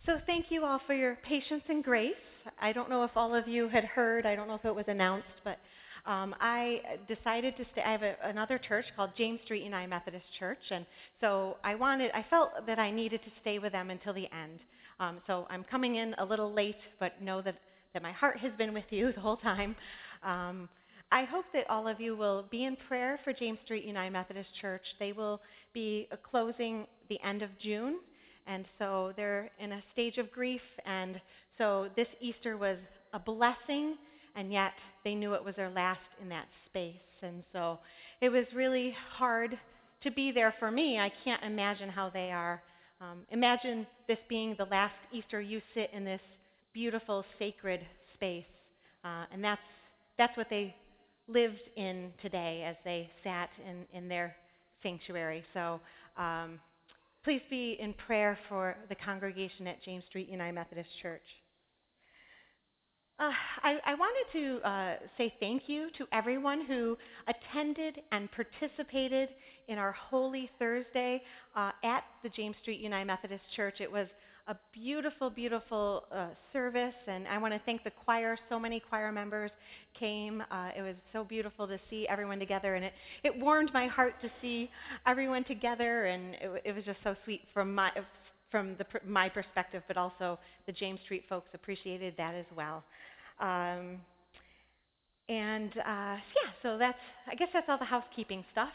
So thank you all for your patience and grace. I don't know if all of you had heard, I don't know if it was announced, but I decided to stay. I have another church called James Street United Methodist Church, and so I felt that I needed to stay with them until the end. So I'm coming in a little late, but know that my heart has been with you the whole time. I hope that all of you will be in prayer for James Street United Methodist Church. They will be closing the end of June. And so they're in a stage of grief, and so this Easter was a blessing, and yet they knew it was their last in that space. And so it was really hard to be there for me. I can't imagine how they are. Imagine this being the last Easter you sit in this beautiful, sacred space. And that's what they lived in today as they sat in their sanctuary. So please be in prayer for the congregation at James Street United Methodist Church. I wanted to say thank you to everyone who attended and participated in our Holy Thursday at the James Street United Methodist Church. It was a beautiful, beautiful service, and I want to thank the choir. So many choir members came. It was so beautiful to see everyone together, and it warmed my heart to see everyone together, and it was just so sweet from my perspective, but also the James Street folks appreciated that as well. So I guess that's all the housekeeping stuff.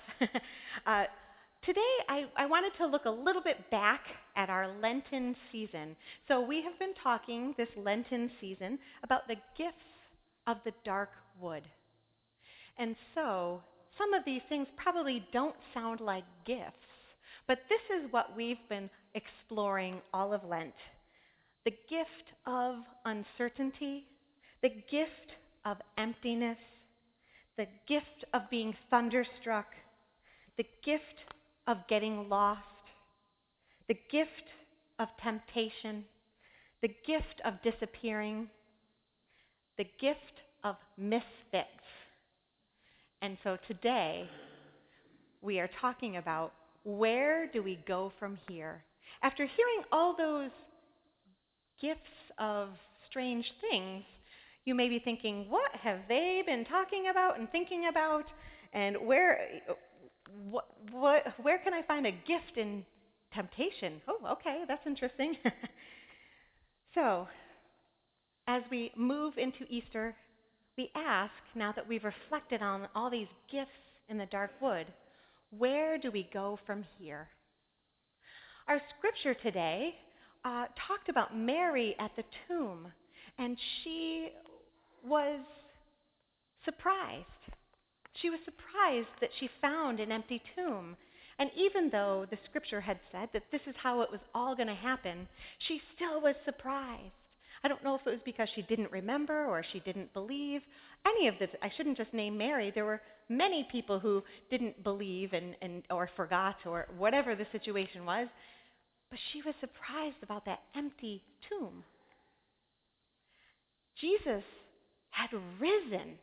Today, I wanted to look a little bit back at our Lenten season. So we have been talking this Lenten season about the gifts of the dark wood. And so some of these things probably don't sound like gifts, but this is what we've been exploring all of Lent. The gift of uncertainty, the gift of emptiness, the gift of being thunderstruck, the gift of getting lost, the gift of temptation, the gift of disappearing, the gift of misfits. And so today, we are talking about where do we go from here? After hearing all those gifts of strange things, you may be thinking, what have they been talking about and thinking about? And where can I find a gift in temptation? Oh, okay, that's interesting. So, as we move into Easter, we ask, now that we've reflected on all these gifts in the dark wood, where do we go from here? Our scripture today talked about Mary at the tomb, and she was surprised. She was surprised that she found an empty tomb. And even though the scripture had said that this is how it was all going to happen, she still was surprised. I don't know if it was because she didn't remember or she didn't believe. Any of this, I shouldn't just name Mary. There were many people who didn't believe or forgot or whatever the situation was. But she was surprised about that empty tomb. Jesus had risen.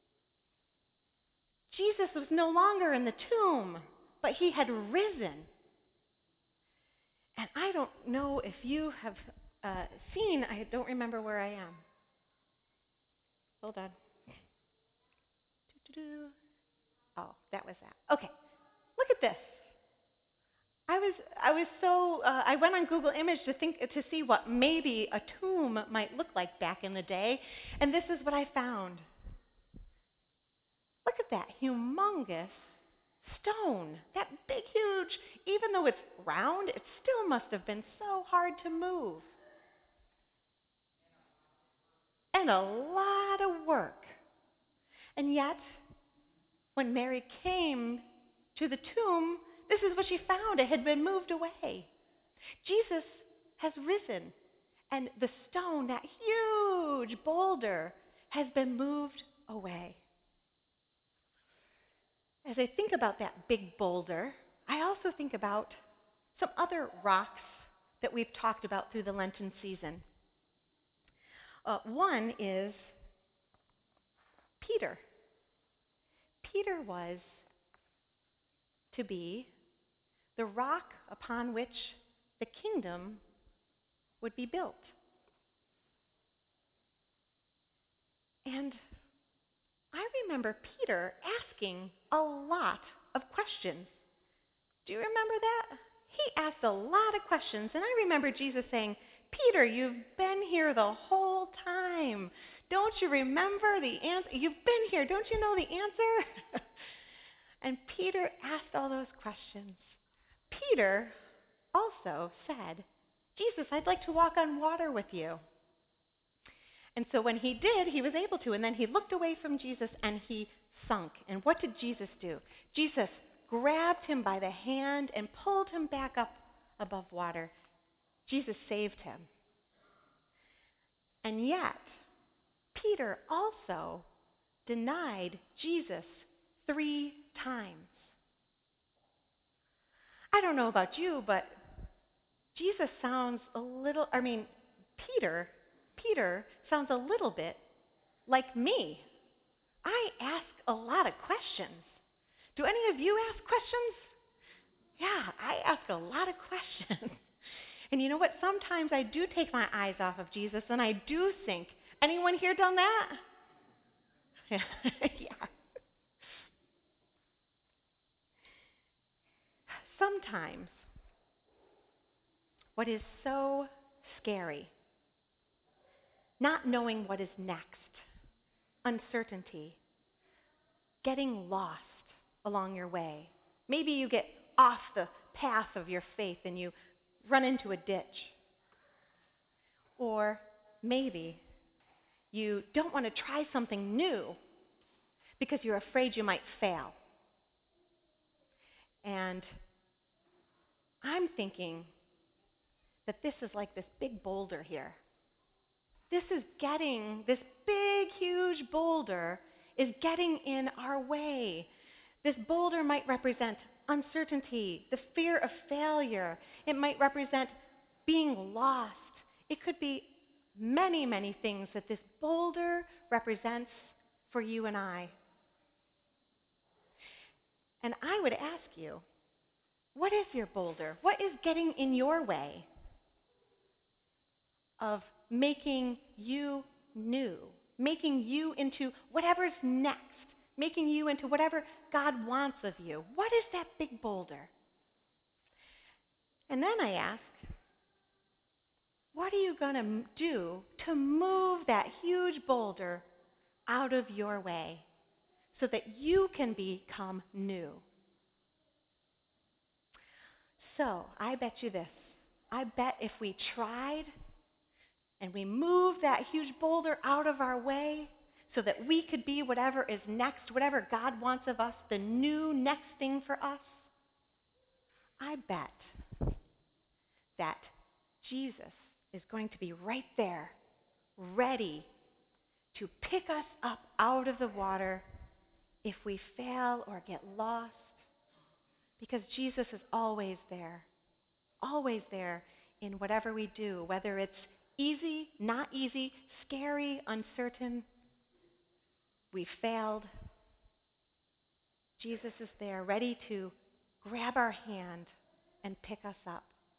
Jesus was no longer in the tomb, but he had risen. And I don't know if you have seen, I don't remember where I am. Hold on. Oh, that was that. Okay, look at this. I went on Google Image to see what maybe a tomb might look like back in the day, and this is what I found. Look at that humongous stone, that big, huge, even though it's round, it still must have been so hard to move. And a lot of work. And yet, when Mary came to the tomb, this is what she found. It had been moved away. Jesus has risen, and the stone, that huge boulder, has been moved away. As I think about that big boulder, I also think about some other rocks that we've talked about through the Lenten season. One is Peter. Peter was to be the rock upon which the kingdom would be built. And I remember Peter asking a lot of questions. Do you remember that? He asked a lot of questions, and I remember Jesus saying, Peter, you've been here the whole time. Don't you remember the answer? You've been here. Don't you know the answer? And Peter asked all those questions. Peter also said, Jesus, I'd like to walk on water with you. And so when he did, he was able to. And then he looked away from Jesus and he sunk. And what did Jesus do? Jesus grabbed him by the hand and pulled him back up above water. Jesus saved him. And yet, Peter also denied Jesus 3 times. I don't know about you, but Jesus sounds Peter sounds a little bit like me. I ask a lot of questions. Do any of you ask questions? Yeah, I ask a lot of questions. And you know what? Sometimes I do take my eyes off of Jesus and I do sink. Anyone here done that? Yeah. Sometimes what is so scary, not knowing what is next, uncertainty, getting lost along your way. Maybe you get off the path of your faith and you run into a ditch. Or maybe you don't want to try something new because you're afraid you might fail. And I'm thinking that this is like this big boulder here. This big, huge boulder is getting in our way. This boulder might represent uncertainty, the fear of failure. It might represent being lost. It could be many, many things that this boulder represents for you and I. And I would ask you, what is your boulder? What is getting in your way of making you new, making you into whatever's next, making you into whatever God wants of you? What is that big boulder? And then I ask, what are you going to do to move that huge boulder out of your way so that you can become new? So I bet you this. I bet if we tried and we moved that huge boulder out of our way so that we could be whatever is next, whatever God wants of us, the new next thing for us, I bet that Jesus is going to be right there, ready to pick us up out of the water if we fail or get lost, because Jesus is always there in whatever we do, whether it's easy, not easy, scary, uncertain, we failed. Jesus is there, ready to grab our hand and pick us up.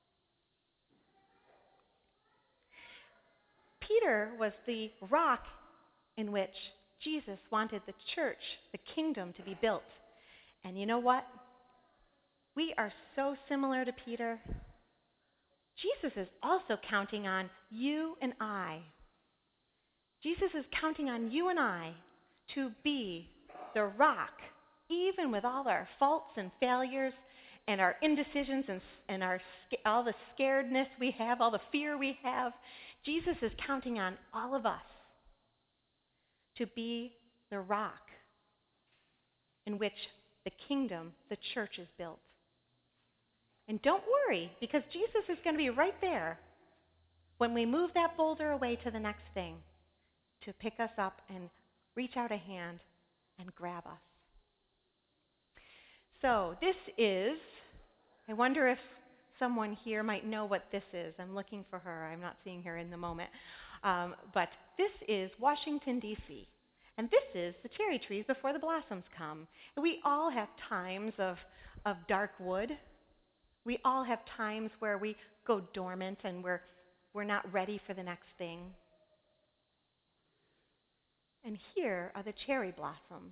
Peter was the rock in which Jesus wanted the church, the kingdom, to be built. And you know what? We are so similar to Peter. Jesus is also counting on you and I. Jesus is counting on you and I to be the rock, even with all our faults and failures and our indecisions and all the scaredness we have, all the fear we have. Jesus is counting on all of us to be the rock in which the kingdom, the church, is built. And don't worry, because Jesus is going to be right there when we move that boulder away to the next thing to pick us up and reach out a hand and grab us. So this is, I wonder if someone here might know what this is. I'm looking for her. I'm not seeing her in the moment. But this is Washington, D.C. And this is the cherry trees before the blossoms come. We all have times of dark wood. We all have times where we go dormant and we're we're not ready for the next thing. And here are the cherry blossoms.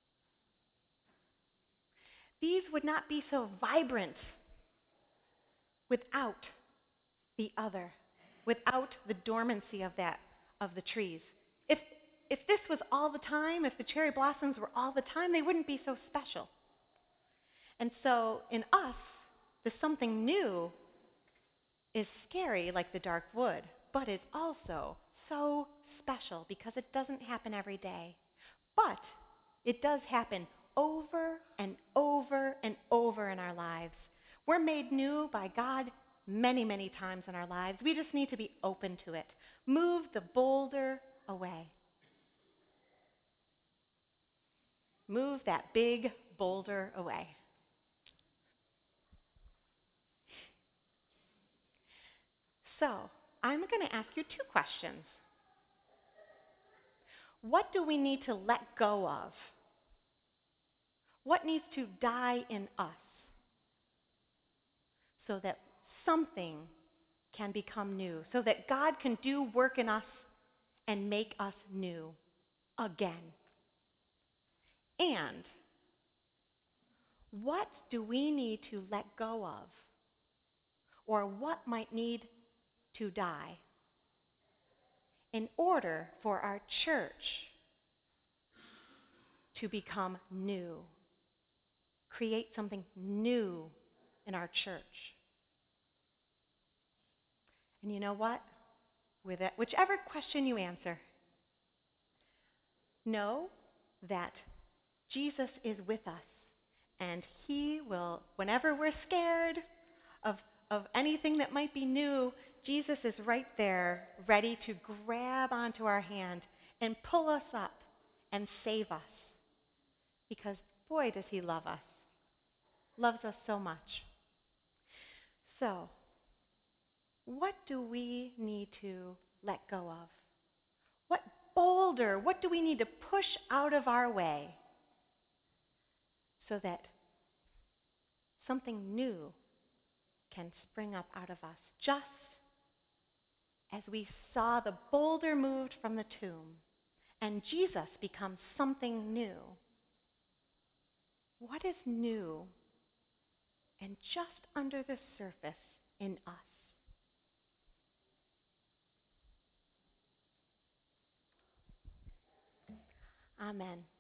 These would not be so vibrant without the other, without the dormancy of the trees. If this was all the time, if the cherry blossoms were all the time, they wouldn't be so special. And so in us, the something new is scary like the dark wood, but it's also so special because it doesn't happen every day. But it does happen over and over and over in our lives. We're made new by God many, many times in our lives. We just need to be open to it. Move the boulder away. Move that big boulder away. So, I'm going to ask you two questions. What do we need to let go of? What needs to die in us so that something can become new, so that God can do work in us and make us new again? And what do we need to let go of? Or what might need to die in order for our church to become new? Create something new in our church. And you know what? With it, whichever question you answer, know that Jesus is with us, and he will, whenever we're scared of anything that might be new, Jesus is right there, ready to grab onto our hand and pull us up and save us. Because boy, does he love us. Loves us so much. So, what do we need to let go of? What boulder, what do we need to push out of our way so that something new can spring up out of us, just as we saw the boulder moved from the tomb and Jesus becomes something new? What is new and just under the surface in us? Amen.